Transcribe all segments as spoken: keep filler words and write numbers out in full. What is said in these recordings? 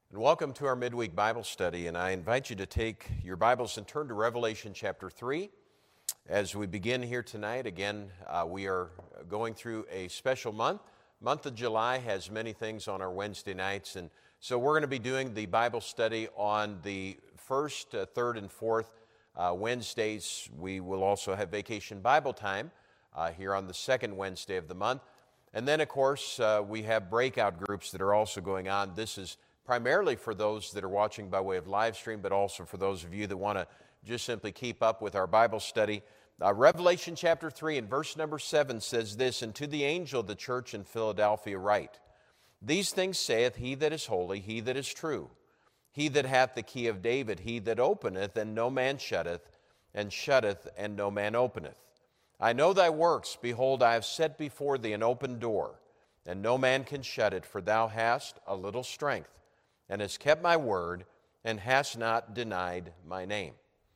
And welcome to our midweek Bible study, and I invite you to take your Bibles and turn to Revelation chapter three. As we begin here tonight, again, uh, we are going through a special month. Month of July has many things on our Wednesday nights, and so we're going to be doing the Bible study on the first, uh, third, and fourth uh, Wednesdays. We will also have Vacation Bible Time uh, here on the second Wednesday of the month. And then, of course, uh, we have breakout groups that are also going on. This is primarily for those that are watching by way of live stream, but also for those of you that want to just simply keep up with our Bible study. Uh, Revelation chapter three and verse number seven says this, "And to the angel of the church in Philadelphia write, These things saith he that is holy, he that is true, he that hath the key of David, he that openeth, and no man shutteth, and shutteth, and no man openeth. I know thy works, behold, I have set before thee an open door, and no man can shut it, for thou hast a little strength, and hast kept my word, and hast not denied my name."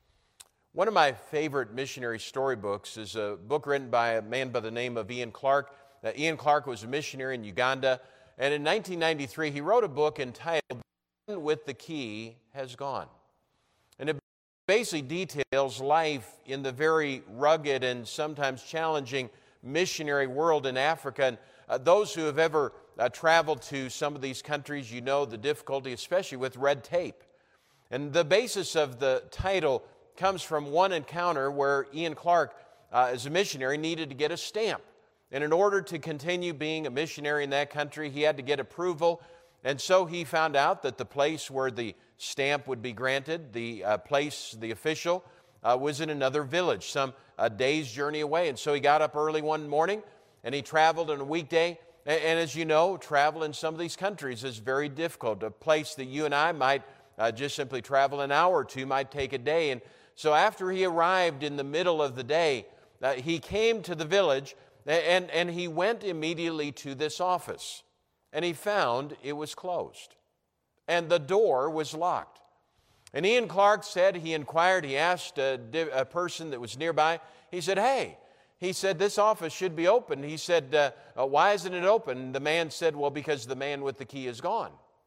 One of my favorite missionary storybooks is a book written by a man by the name of Ian Clark. Uh, Ian Clark was a missionary in Uganda, and in nineteen ninety-three he wrote a book entitled "The Man with the Key Has Gone." And it basically details life in the very rugged and sometimes challenging missionary world in Africa. And uh, those who have ever Uh, traveled to some of these countries, you know the difficulty, especially with red tape. And the basis of the title comes from one encounter where Ian Clark, uh, as a missionary, needed to get a stamp. And in order to continue being a missionary in that country, he had to get approval. And so he found out that the place where the stamp would be granted, the uh, place, the official, uh, was in another village, some a day's journey away. And so he got up early one morning and he traveled on a weekday. And as you know, travel in some of these countries is very difficult. A place that you and I might uh, just simply travel an hour or two might take a day. And so after he arrived in the middle of the day, uh, he came to the village and, and he went immediately to this office. And he found it was closed. And the door was locked. And Ian Clark said, he inquired, he asked a, a person that was nearby, he said, "Hey," he said, "this office should be open." He said, uh, uh, "Why isn't it open?" The man said, "Well, because the man with the key is gone,"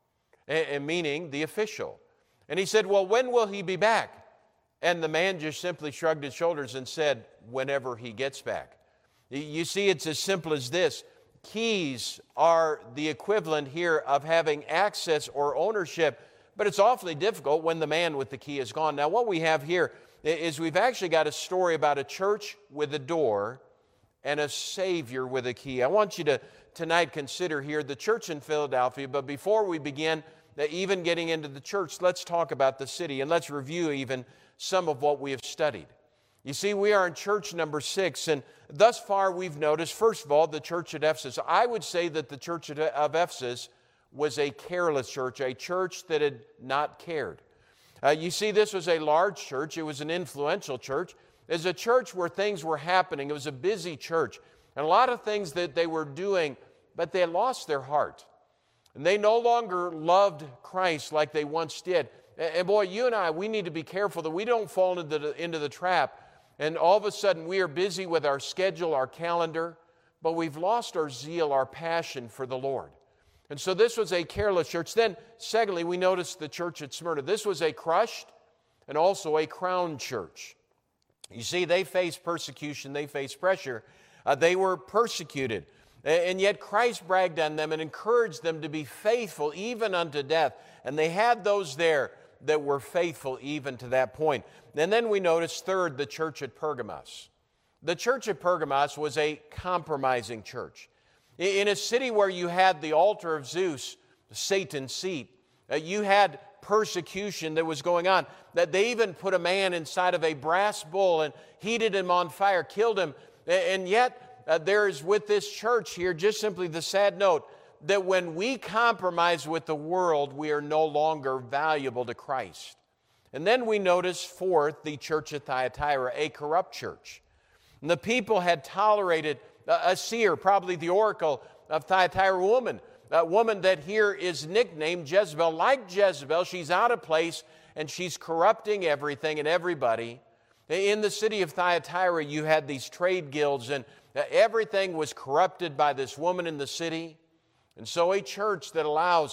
a- meaning the official. And he said, "Well, when will he be back?" And the man just simply shrugged his shoulders and said, "Whenever he gets back." You see, it's as simple as this. Keys are the equivalent here of having access or ownership, but it's awfully difficult when the man with the key is gone. Now, what we have here is we've actually got a story about a church with a door and a Savior with a key. I want you to tonight consider here the church in Philadelphia, but before we begin even getting into the church, let's talk about the city and let's review even some of what we have studied. You see, we are in church number six, and thus far we've noticed, first of all, the church at Ephesus. I would say that the church of Ephesus was a careless church, a church that had not cared. Uh, you see, this was a large church. It was an influential church. It was a church where things were happening. It was a busy church. And a lot of things that they were doing, but they lost their heart. And they no longer loved Christ like they once did. And, and boy, you and I, we need to be careful that we don't fall into the, into the trap. And all of a sudden, we are busy with our schedule, our calendar, but we've lost our zeal, our passion for the Lord. And so this was a careless church. Then, secondly, we noticed the church at Smyrna. This was a crushed and also a crowned church. You see, they faced persecution, they faced pressure. Uh, they were persecuted. And yet Christ bragged on them and encouraged them to be faithful even unto death. And they had those there that were faithful even to that point. And then we notice, third, the church at Pergamos. The church at Pergamos was a compromising church. In a city where you had the altar of Zeus, Satan's seat, uh, you had persecution that was going on, that they even put a man inside of a brass bull and heated him on fire, killed him. And yet uh, there is with this church here just simply the sad note that when we compromise with the world, we are no longer valuable to Christ. And then we notice, fourth, the church at Thyatira, a corrupt church. And the people had tolerated a seer, probably the oracle of Thyatira woman, a woman that here is nicknamed Jezebel. Like Jezebel, she's out of place and she's corrupting everything and everybody. In the city of Thyatira, you had these trade guilds and everything was corrupted by this woman in the city. And so a church that allows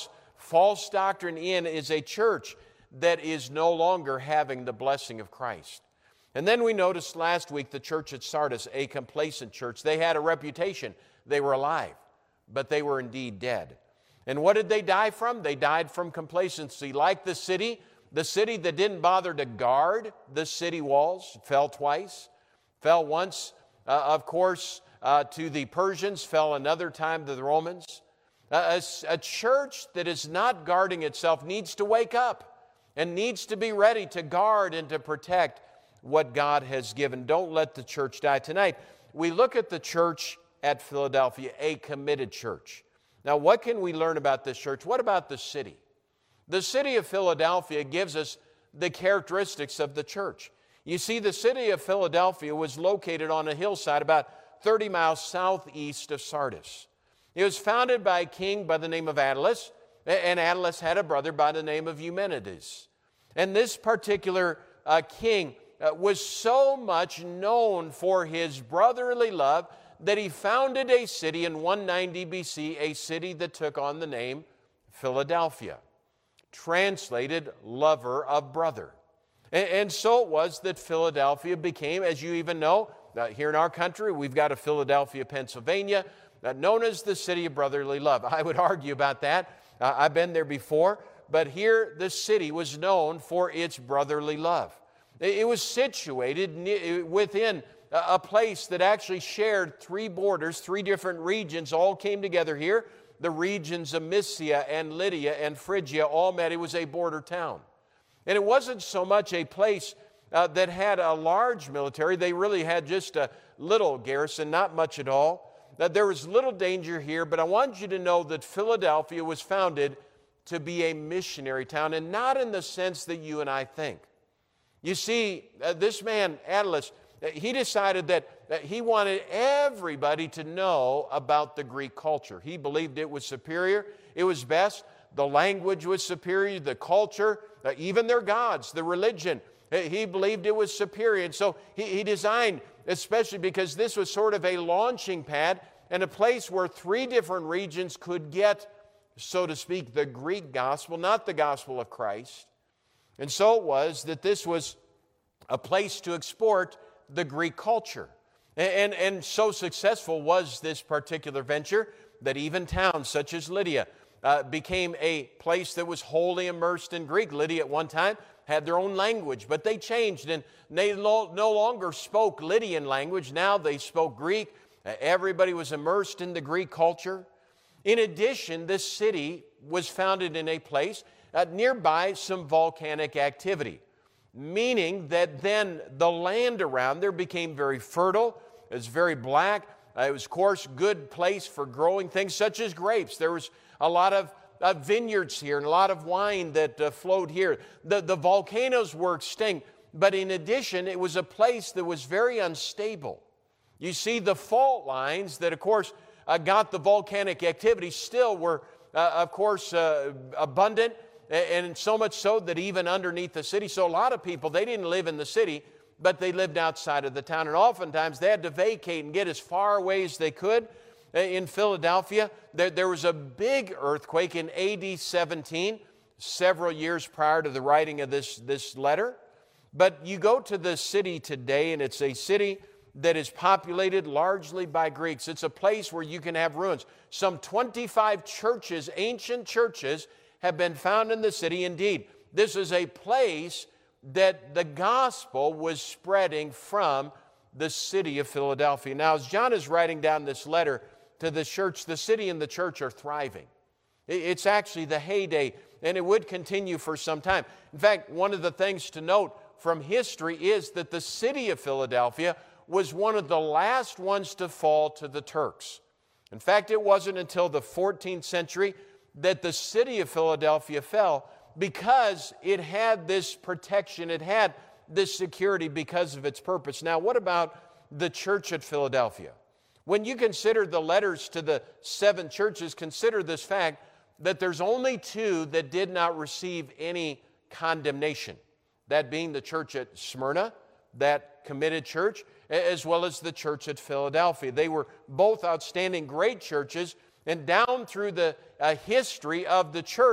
false doctrine in is a church that is no longer having the blessing of Christ. And then we noticed last week the church at Sardis, a complacent church. They had a reputation. They were alive, but they were indeed dead. And what did they die from? They died from complacency. Like the city, the city that didn't bother to guard the city walls fell twice. Fell once, uh, of course, uh, to the Persians, fell another time to the Romans. Uh, a, a church that is not guarding itself needs to wake up and needs to be ready to guard and to protect what God has given. Don't let the church die. Tonight, we look at the church at Philadelphia, a committed church. Now, what can we learn about this church? What about the city? The city of Philadelphia gives us the characteristics of the church. You see, the city of Philadelphia was located on a hillside about thirty miles southeast of Sardis. It was founded by a king by the name of Attalus, and Attalus had a brother by the name of Eumenides. And this particular uh, king uh, was so much known for his brotherly love that he founded a city in one ninety B C, a city that took on the name Philadelphia, translated lover of brother. And, and so it was that Philadelphia became, as you even know, uh, here in our country, we've got a Philadelphia, Pennsylvania, uh, known as the city of brotherly love. I would argue about that. Uh, I've been there before, but here the city was known for its brotherly love. It, it was situated ne- within a place that actually shared three borders, three different regions, all came together here. The regions of Mysia and Lydia and Phrygia all met. It was a border town. And it wasn't so much a place uh, that had a large military. They really had just a little garrison, not much at all. That there was little danger here, but I want you to know that Philadelphia was founded to be a missionary town, and not in the sense that you and I think. You see, uh, this man, Attalus, he decided that, that he wanted everybody to know about the Greek culture. He believed it was superior, it was best, the language was superior, the culture, uh, even their gods, the religion. He believed it was superior. And so he, he designed, especially because this was sort of a launching pad and a place where three different regions could get, so to speak, the Greek gospel, not the gospel of Christ. And so it was that this was a place to export the Greek culture. And, and, and so successful was this particular venture that even towns such as Lydia uh, became a place that was wholly immersed in Greek. Lydia at one time had their own language, but they changed and they lo- no longer spoke Lydian language. Now they spoke Greek. Uh, everybody was immersed in the Greek culture. In addition, this city was founded in a place uh, nearby some volcanic activity, meaning that then the land around there became very fertile. It was very black. Uh, it was, of course, good place for growing things such as grapes. There was a lot of uh, vineyards here and a lot of wine that uh, flowed here. The, the volcanoes were extinct, but in addition, it was a place that was very unstable. You see, the fault lines that, of course, uh, got the volcanic activity still were, uh, of course, uh, abundant, and so much so that even underneath the city, so a lot of people, they didn't live in the city, but they lived outside of the town. And oftentimes they had to vacate and get as far away as they could. In Philadelphia, there, there was a big earthquake in A D seventeen, several years prior to the writing of this, this letter. But you go to the city today, and it's a city that is populated largely by Greeks. It's a place where you can have ruins. Some twenty-five churches, ancient churches, have been found in the city. Indeed, this is a place that the gospel was spreading from the city of Philadelphia. Now, as John is writing down this letter to the church, the city and the church are thriving. It's actually the heyday, and it would continue for some time. In fact, one of the things to note from history is that the city of Philadelphia was one of the last ones to fall to the Turks. In fact, it wasn't until the fourteenth century that the city of Philadelphia fell, because it had this protection, it had this security because of its purpose. Now, what about the church at Philadelphia? When you consider the letters to the seven churches, consider this fact that there's only two that did not receive any condemnation. That being the church at Smyrna, that committed church, as well as the church at Philadelphia. They were both outstanding, great churches, and down through the uh, history of the church,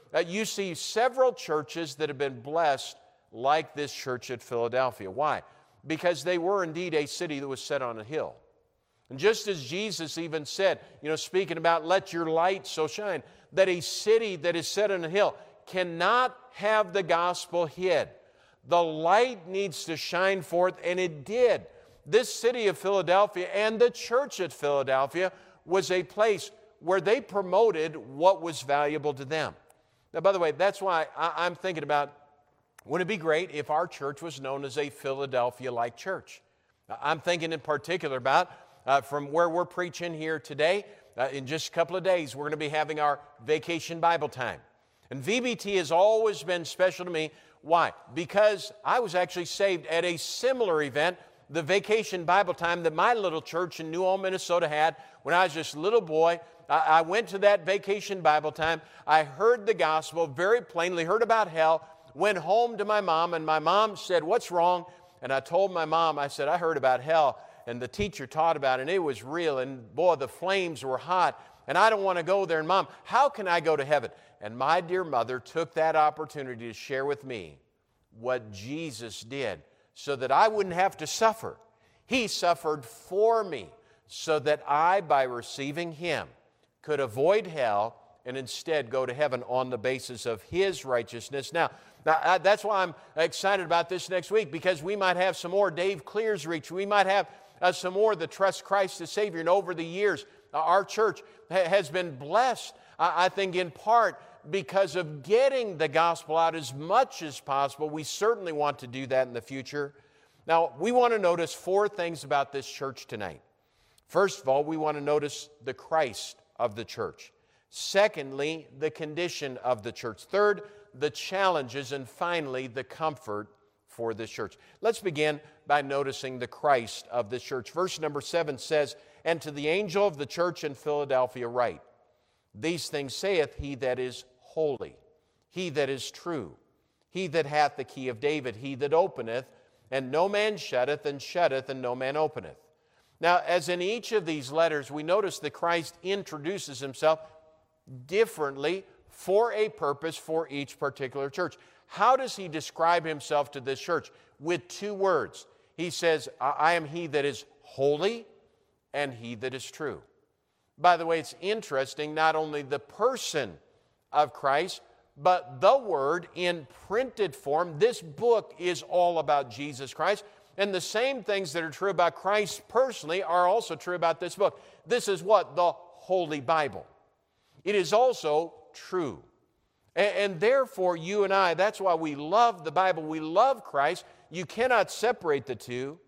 uh, you see several churches that have been blessed like this church at Philadelphia. Why? Because they were indeed a city that was set on a hill. And just as Jesus even said, you know, speaking about let your light so shine, that a city that is set on a hill cannot have the gospel hid. The light needs to shine forth, and it did. This city of Philadelphia and the church at Philadelphia was a place where they promoted what was valuable to them. Now, by the way, that's why I, I'm thinking about, wouldn't it be great if our church was known as a Philadelphia-like church? I'm thinking in particular about uh, from where we're preaching here today. Uh, in just a couple of days, we're going to be having our Vacation Bible Time. And V B T has always been special to me. Why? Because I was actually saved at a similar event, the Vacation Bible Time that my little church in New Ulm, Minnesota had when I was just a little boy. I, I went to that Vacation Bible Time. I heard the gospel very plainly, heard about hell, went home to my mom, and my mom said, "What's wrong?" And I told my mom, I said, "I heard about hell, and the teacher taught about it, and it was real, and boy, the flames were hot, and I don't want to go there. And Mom, how can I go to heaven?" And my dear mother took that opportunity to share with me what Jesus did so that I wouldn't have to suffer. He suffered for me so that I, by receiving Him, could avoid hell and instead go to heaven on the basis of His righteousness. Now, now I, that's why I'm excited about this next week, because we might have some more Dave Clear's Reach. We might have uh, some more that trust Christ as Savior. And over the years, uh, our church ha- has been blessed, I, I think, in part because of getting the gospel out as much as possible. We certainly want to do that in the future. Now, we want to notice four things about this church tonight. First of all, we want to notice the Christ of the church. Secondly, the condition of the church. Third, the challenges. And finally, the comfort for this church. Let's begin by noticing the Christ of this church. Verse number seven says, "And to the angel of the church in Philadelphia write, These things saith he that is holy, he that is true, he that hath the key of David, he that openeth, and no man shutteth, and shutteth, and no man openeth." Now, as in each of these letters, we notice that Christ introduces Himself differently for a purpose for each particular church. How does He describe Himself to this church? With two words. He says, "I am he that is holy, and he that is true." By the way, it's interesting, not only the person of Christ, but the Word in printed form. This book is all about Jesus Christ. And the same things that are true about Christ personally are also true about this book. This is what? The Holy Bible. It is also true. And, and therefore, you and I, that's why we love the Bible. We love Christ. You cannot separate the two.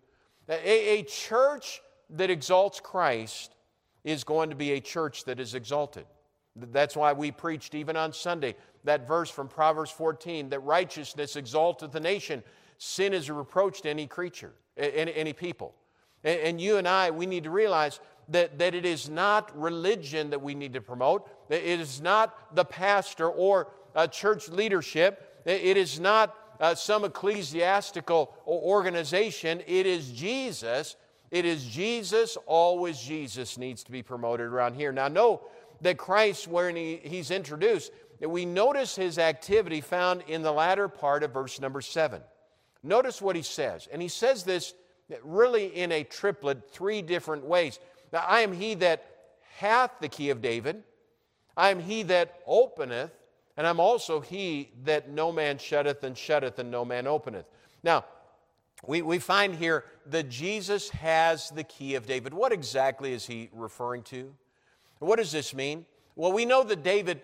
A, a church that exalts Christ is going to be a church that is exalted. That's why we preached even on Sunday that verse from Proverbs fourteen, that righteousness exalteth the nation, sin is a reproach to any creature, any, any people. And, and you and I, we need to realize that, that it is not religion that we need to promote. It is not the pastor or uh, church leadership. It is not uh, some ecclesiastical organization. It is Jesus. It is Jesus, always Jesus needs to be promoted around here. Now, know that Christ, when he, He's introduced, that we notice His activity found in the latter part of verse number seven. Notice what He says. And He says this really in a triplet, three different ways. Now, I am He that hath the key of David. I am He that openeth. And I'm also He that no man shutteth, and shutteth, and no man openeth. Now, we, we find here that Jesus has the key of David. What exactly is He referring to? What does this mean? Well, we know that David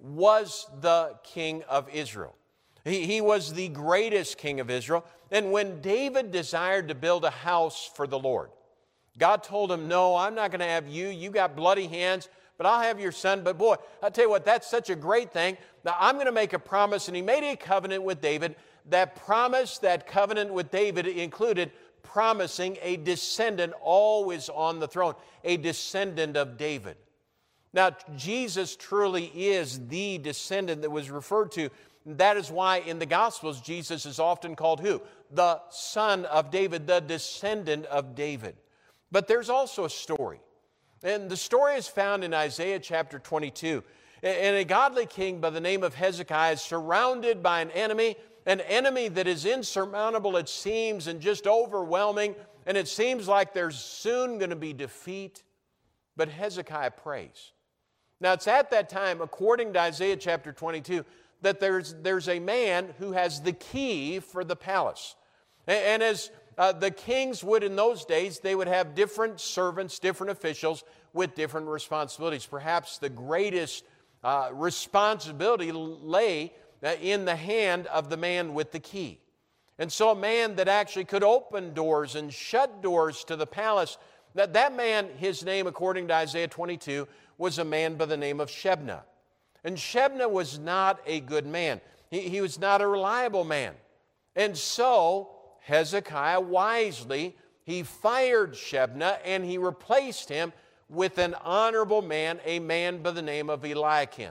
was the king of Israel. He, he was the greatest king of Israel. And when David desired to build a house for the Lord, God told him, "No, I'm not going to have you. You got bloody hands, but I'll have your son." But boy, I'll tell you what, that's such a great thing. Now, I'm going to make a promise. And He made a covenant with David. That promise, that covenant with David included promising a descendant always on the throne, a descendant of David. Now, Jesus truly is the descendant that was referred to. That is why in the Gospels, Jesus is often called who? The Son of David, the descendant of David. But there's also a story. And the story is found in Isaiah chapter twenty-two. And a godly king by the name of Hezekiah is surrounded by an enemy, an enemy that is insurmountable, it seems, and just overwhelming. And it seems like there's soon going to be defeat. But Hezekiah prays. Now, it's at that time, according to Isaiah chapter twenty-two, that there's, there's a man who has the key for the palace. And, and as uh, the kings would in those days, they would have different servants, different officials with different responsibilities. Perhaps the greatest uh, responsibility lay in the hand of the man with the key. And so a man that actually could open doors and shut doors to the palace, that, that man, his name, according to Isaiah twenty-two, was a man by the name of Shebna. And Shebna was not a good man. He, he was not a reliable man. And so Hezekiah wisely, he fired Shebna and he replaced him with an honorable man, a man by the name of Eliakim.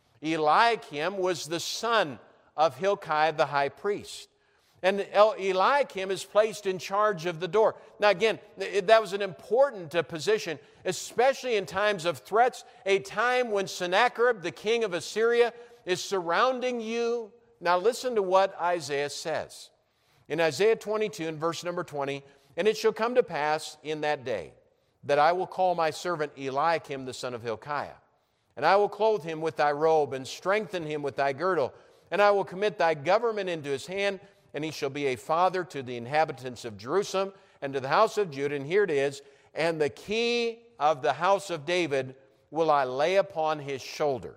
Eliakim was the son of Hilkiah the high priest. And Eliakim is placed in charge of the door. Now again, that was an important position, especially in times of threats, a time when Sennacherib, the king of Assyria, is surrounding you. Now listen to what Isaiah says. In Isaiah twenty-two, in verse number twenty, "And it shall come to pass in that day that I will call my servant Eliakim the son of Hilkiah, and I will clothe him with thy robe and strengthen him with thy girdle, and I will commit thy government into his hand, and he shall be a father to the inhabitants of Jerusalem and to the house of Judah." And here it is, "And the key of the house of David will I lay upon his shoulder.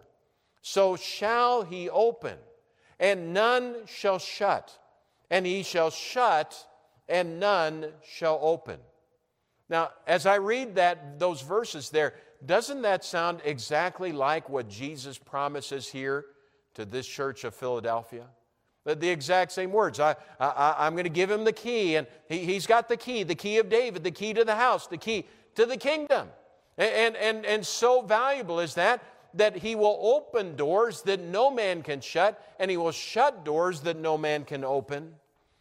So shall he open, and none shall shut, and he shall shut, and none shall open." Now, as I read that, those verses there, doesn't that sound exactly like what Jesus promises here to this church of Philadelphia? The exact same words. I, I, I'm going to give him the key, and he, he's got the key, the key of David, the key to the house, the key to the kingdom. And, and, and so valuable is that, that he will open doors that no man can shut, and he will shut doors that no man can open.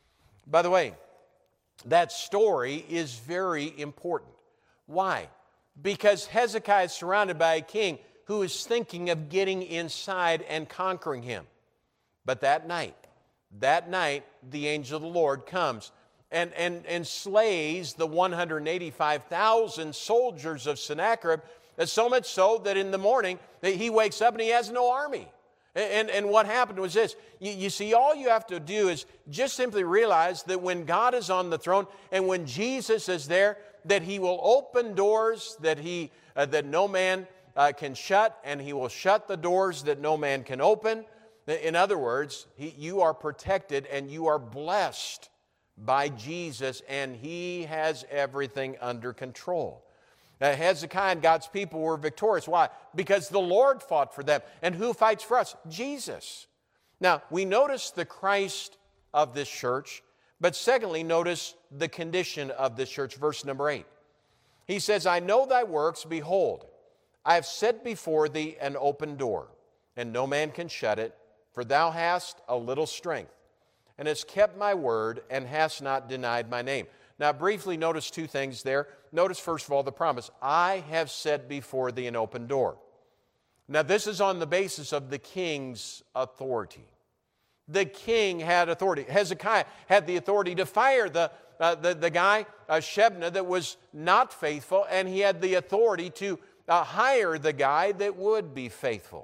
By the way, that story is very important. Why? Because Hezekiah is surrounded by a king who is thinking of getting inside and conquering him. But that night, that night, the angel of the Lord comes and, and, and slays the one hundred eighty-five thousand soldiers of Sennacherib, so much so that in the morning, he wakes up and he has no army. And, and what happened was this. You, you see, all you have to do is just simply realize that when God is on the throne and when Jesus is there, that he will open doors that, he, uh, that no man uh, can shut, and he will shut the doors that no man can open. In other words, he, you are protected and you are blessed by Jesus, and he has everything under control. Uh, Hezekiah and God's people were victorious. Why? Because the Lord fought for them. And who fights for us? Jesus. Now, we notice the Christ of this church, but secondly, notice the condition of this church. Verse number eight. He says, "I know thy works. Behold, I have set before thee an open door, and no man can shut it. For thou hast a little strength, and hast kept my word, and hast not denied my name." Now, briefly notice two things there. Notice, first of all, the promise. "I have set before thee an open door." Now, this is on the basis of the king's authority. The king had authority. Hezekiah had the authority to fire the, uh, the, the guy, uh, Shebna, that was not faithful, and he had the authority to uh, hire the guy that would be faithful.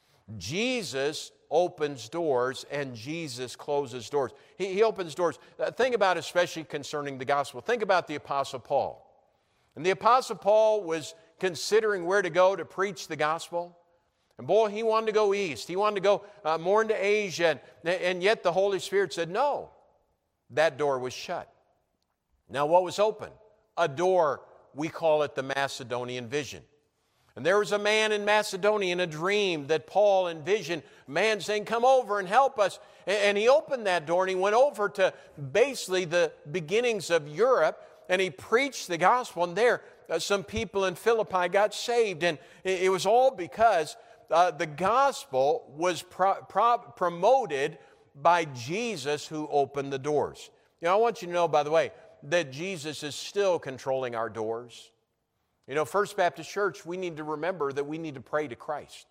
Jesus opens doors, and Jesus closes doors. He, he opens doors. Uh, think about, especially concerning the gospel, think about the Apostle Paul. And the Apostle Paul was considering where to go to preach the gospel. And boy, he wanted to go east. He wanted to go uh, more into Asia. And, and yet the Holy Spirit said, no, that door was shut. Now, what was open? A door, we call it the Macedonian vision. And there was a man in Macedonia in a dream that Paul envisioned, a man saying, "Come over and help us." And he opened that door and he went over to basically the beginnings of Europe, and he preached the gospel. And there, uh, some people in Philippi got saved. And it, it was all because uh, the gospel was pro- pro- promoted by Jesus, who opened the doors. You know, I want you to know, by the way, that Jesus is still controlling our doors. You know, First Baptist Church, we need to remember that we need to pray to Christ.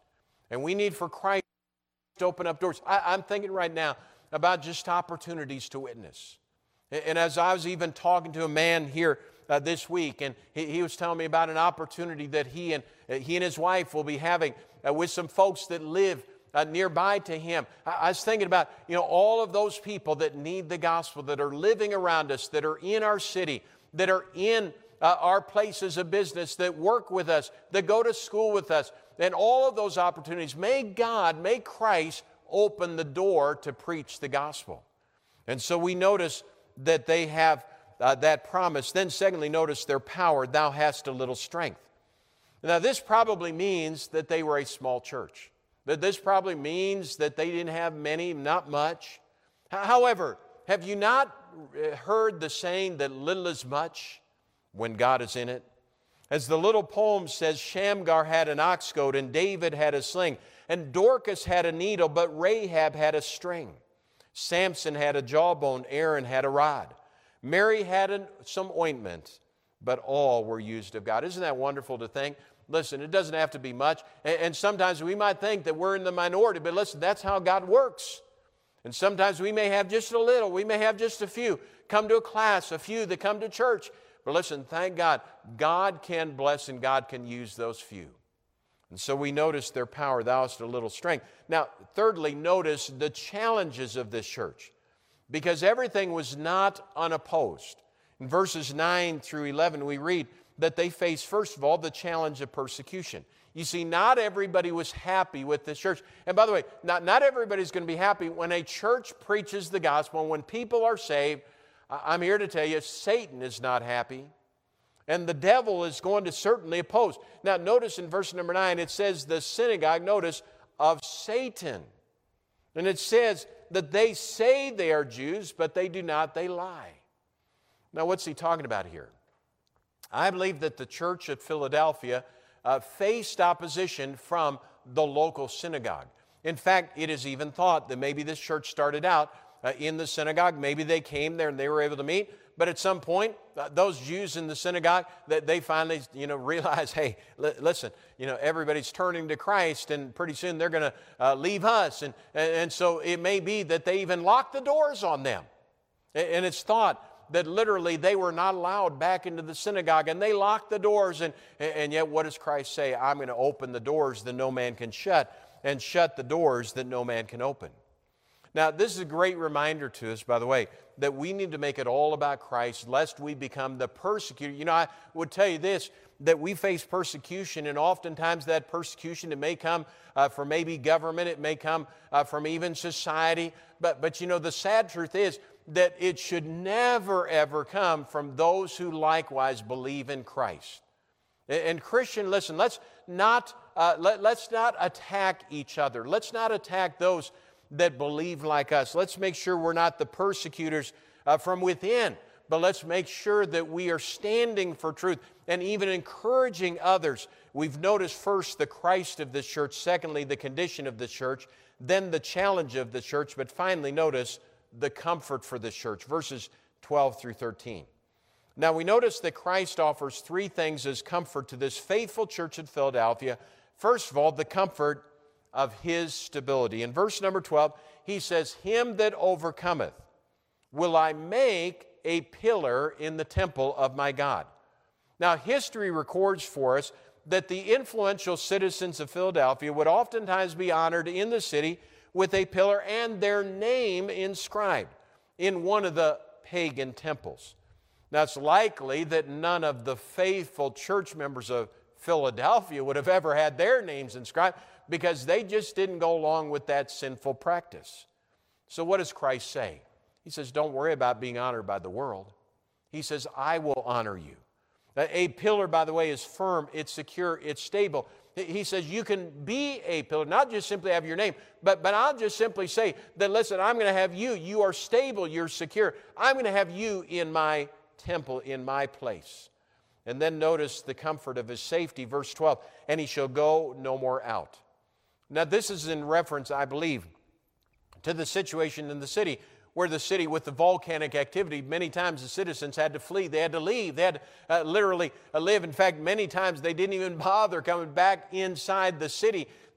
And we need for Christ to open up doors. I, I'm thinking right now about just opportunities to witness. And, and as I was even talking to a man here uh, this week, and he, he was telling me about an opportunity that he and, uh, he and his wife will be having uh, with some folks that live Uh, nearby to him. I, I was thinking about, you know, all of those people that need the gospel, that are living around us, that are in our city, that are in uh, our places of business, that work with us, that go to school with us, and all of those opportunities. May God, may Christ open the door to preach the gospel. And so we notice that they have uh, that promise. Then secondly, notice their power. Thou hast a little strength. Now this probably means that they were a small church. That this probably means that they didn't have many, not much. However, have you not heard the saying that little is much when God is in it? As the little poem says, Shamgar had an ox goad and David had a sling, and Dorcas had a needle, but Rahab had a string. Samson had a jawbone, Aaron had a rod. Mary had an, some ointment, but all were used of God. Isn't that wonderful to think? Listen, it doesn't have to be much. And sometimes we might think that we're in the minority, but listen, that's how God works. And sometimes we may have just a little, we may have just a few come to a class, a few that come to church. But listen, thank God, God can bless and God can use those few. And so we notice their power, thou hast a little strength. Now, thirdly, notice the challenges of this church, because everything was not unopposed. In verses nine through eleven, we read that they faced, first of all, the challenge of persecution. You see, not everybody was happy with this church. And by the way, not, not everybody's going to be happy when a church preaches the gospel, and when people are saved. I'm here to tell you, Satan is not happy. And the devil is going to certainly oppose. Now, notice in verse number nine, it says the synagogue, notice, of Satan. And it says that they say they are Jews, but they do not, they lie. Now, what's he talking about here? I believe that the church at Philadelphia uh, faced opposition from the local synagogue. In fact, it is even thought that maybe this church started out uh, in the synagogue. Maybe they came there and they were able to meet. But at some point, uh, those Jews in the synagogue, that they finally, you know, realize, hey, li- listen, you know, everybody's turning to Christ, and pretty soon they're going to uh, leave us. And, and, and so it may be that they even lock the doors on them. And, and it's thought that literally they were not allowed back into the synagogue, and they locked the doors. And, and yet what does Christ say? I'm going to open the doors that no man can shut, and shut the doors that no man can open. Now, this is a great reminder to us, by the way, that we need to make it all about Christ, lest we become the persecutor. You know, I would tell you this, that we face persecution, and oftentimes that persecution, it may come uh, from maybe government, it may come uh, from even society, but, but you know, the sad truth is that it should never, ever come from those who likewise believe in Christ. And, and Christian, listen, let's not, uh, let, let's not attack each other. Let's not attack those that believe like us. Let's make sure we're not the persecutors uh, from within, but let's make sure that we are standing for truth and even encouraging others. We've noticed first the Christ of this church, secondly the condition of the church, then the challenge of the church, but finally notice the comfort for this church, verses twelve through thirteen. Now we notice that Christ offers three things as comfort to this faithful church at Philadelphia. First of all, the comfort of His stability. In verse number twelve, He says, Him that overcometh will I make a pillar in the temple of my God. Now, history records for us that the influential citizens of Philadelphia would oftentimes be honored in the city with a pillar and their name inscribed in one of the pagan temples. Now, it's likely that none of the faithful church members of Philadelphia would have ever had their names inscribed, because they just didn't go along with that sinful practice. So what does Christ say? He says, don't worry about being honored by the world. He says, I will honor you. A pillar, by the way, is firm, it's secure, it's stable. He says you can be a pillar, not just simply have your name, but, but I'll just simply say that, listen, I'm going to have you. You are stable, you're secure. I'm going to have you in my temple, in my place. And then notice the comfort of His safety, verse twelve, and He shall go no more out. Now, this is in reference, I believe, to the situation in the city, where the city, with the volcanic activity, many times the citizens had to flee. They had to leave. They had to uh, literally uh, live. In fact, many times they didn't even bother coming back inside the city.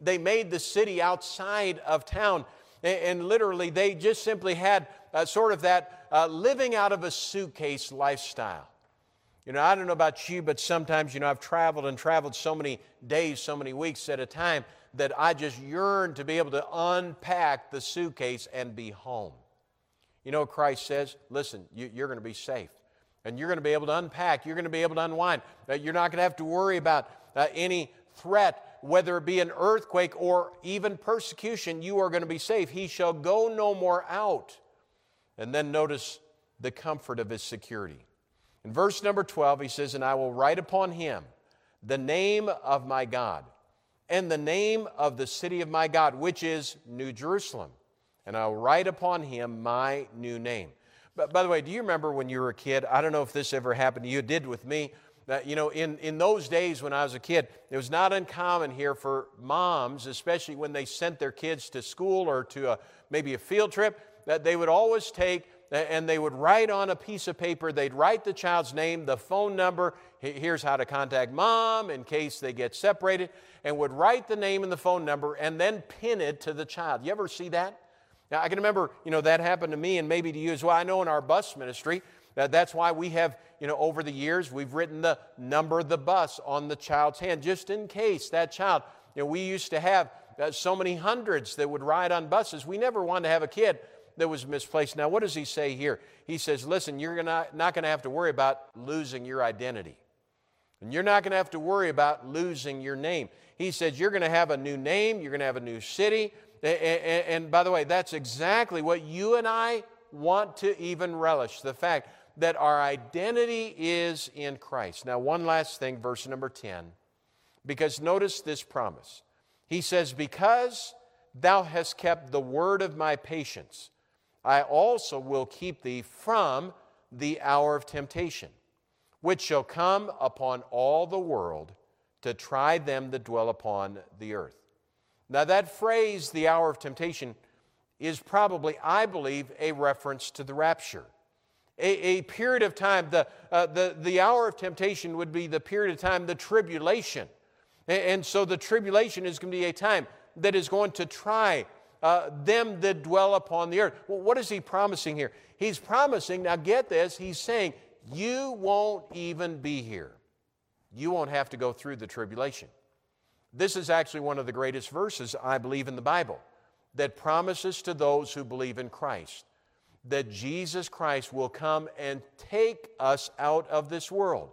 they made the city outside of town. And, and literally, they just simply had uh, sort of that uh, living out of a suitcase lifestyle. You know, I don't know about you, but sometimes, you know, I've traveled and traveled so many days, so many weeks at a time that I just yearn to be able to unpack the suitcase and be home. You know what Christ says? Listen, you, you're going to be safe. And you're going to be able to unpack. You're going to be able to unwind. Uh, you're not going to have to worry about uh, any threat, whether it be an earthquake or even persecution. You are going to be safe. He shall go no more out. And then notice the comfort of his security. In verse number twelve, he says, and I will write upon him the name of my God and the name of the city of my God, which is New Jerusalem. And I will write upon him my new name. But by the way, do you remember when you were a kid? I don't know if this ever happened to you. It did with me. Uh, you know, in, in those days when I was a kid, it was not uncommon here for moms, especially when they sent their kids to school or to a, maybe a field trip, that they would always take and they would write on a piece of paper, they'd write the child's name, the phone number, here's how to contact mom in case they get separated, and would write the name and the phone number and then pin it to the child. You ever see that? Now, I can remember, you know, that happened to me and maybe to you as well. I know in our bus ministry, that that's why we have, you know, over the years, we've written the number of the bus on the child's hand, just in case that child, you know, we used to have uh, so many hundreds that would ride on buses. We never wanted to have a kid that was misplaced. Now, what does he say here? He says, listen, you're gonna, not going to have to worry about losing your identity. And you're not going to have to worry about losing your name. He says, you're going to have a new name. You're going to have a new city. And, and, and by the way, that's exactly what you and I want to even relish, the fact that our identity is in Christ. Now, one last thing, verse number ten, because notice this promise. He says, because thou hast kept the word of my patience, I also will keep thee from the hour of temptation, which shall come upon all the world to try them that dwell upon the earth. Now that phrase, the hour of temptation, is probably, I believe, a reference to the rapture. A, a period of time, the, uh, the, the hour of temptation would be the period of time, the tribulation. And, and so the tribulation is going to be a time that is going to try Uh, them that dwell upon the earth. Well, what is he promising here? He's promising, now get this, he's saying, you won't even be here. You won't have to go through the tribulation. This is actually one of the greatest verses, I believe, in the Bible, that promises to those who believe in Christ that Jesus Christ will come and take us out of this world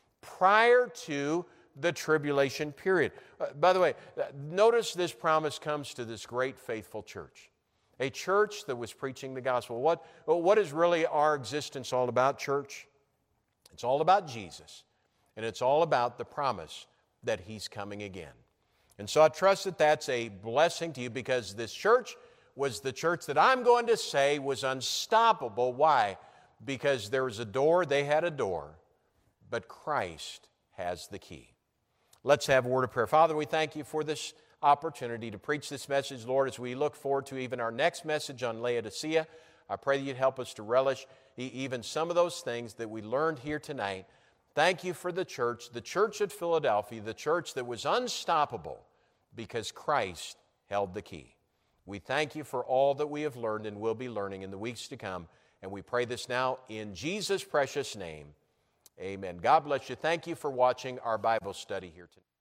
prior to the tribulation period. Uh, by the way, uh, notice this promise comes to this great faithful church, a church that was preaching the gospel. What, well, what is really our existence all about, church? It's all about Jesus, and it's all about the promise that He's coming again. And so I trust that that's a blessing to you, because this church was the church that I'm going to say was unstoppable. Why? Because there was a door, they had a door, but Christ has the key. Let's have a word of prayer. Father, we thank you for this opportunity to preach this message, Lord, as we look forward to even our next message on Laodicea. I pray that you'd help us to relish even some of those things that we learned here tonight. Thank you for the church, the church at Philadelphia, the church that was unstoppable because Christ held the key. We thank you for all that we have learned and will be learning in the weeks to come, and we pray this now in Jesus' precious name. Amen. God bless you. Thank you for watching our Bible study here tonight.